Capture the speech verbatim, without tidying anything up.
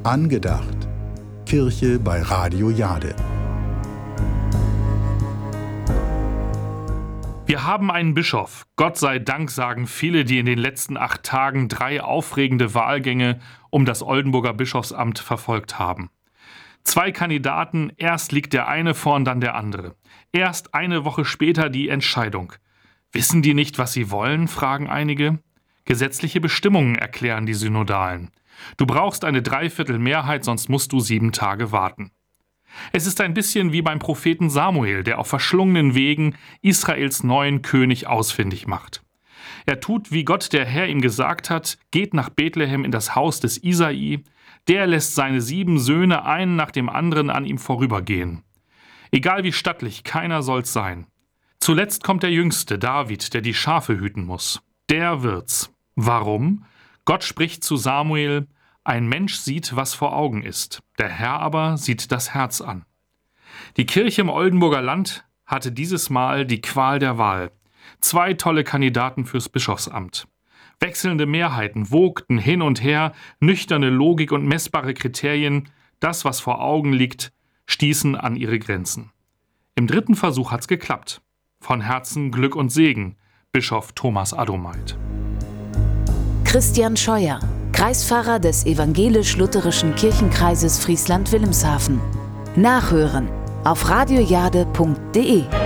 Angedacht. Kirche bei Radio Jade. Wir haben einen Bischof. Gott sei Dank, sagen viele, die in den letzten acht Tagen drei aufregende Wahlgänge um das Oldenburger Bischofsamt verfolgt haben. Zwei Kandidaten, erst liegt der eine vorn, dann der andere. Erst eine Woche später die Entscheidung. Wissen die nicht, was sie wollen, fragen einige. Gesetzliche Bestimmungen erklären die Synodalen. Du brauchst eine Dreiviertelmehrheit, sonst musst du sieben Tage warten. Es ist ein bisschen wie beim Propheten Samuel, der auf verschlungenen Wegen Israels neuen König ausfindig macht. Er tut, wie Gott der Herr ihm gesagt hat, geht nach Bethlehem in das Haus des Isai, der lässt seine sieben Söhne einen nach dem anderen an ihm vorübergehen. Egal wie stattlich, keiner soll's sein. Zuletzt kommt der Jüngste, David, der die Schafe hüten muss. Der wird's. Warum? Gott spricht zu Samuel: Ein Mensch sieht, was vor Augen ist, der Herr aber sieht das Herz an. Die Kirche im Oldenburger Land hatte dieses Mal die Qual der Wahl. Zwei tolle Kandidaten fürs Bischofsamt. Wechselnde Mehrheiten wogten hin und her, nüchterne Logik und messbare Kriterien, das, was vor Augen liegt, stießen an ihre Grenzen. Im dritten Versuch hat's geklappt. Von Herzen Glück und Segen, Bischof Thomas Adomait. Christian Scheuer, Kreispfarrer des evangelisch-lutherischen Kirchenkreises Friesland-Wilhelmshaven. Nachhören auf radiojade punkt de.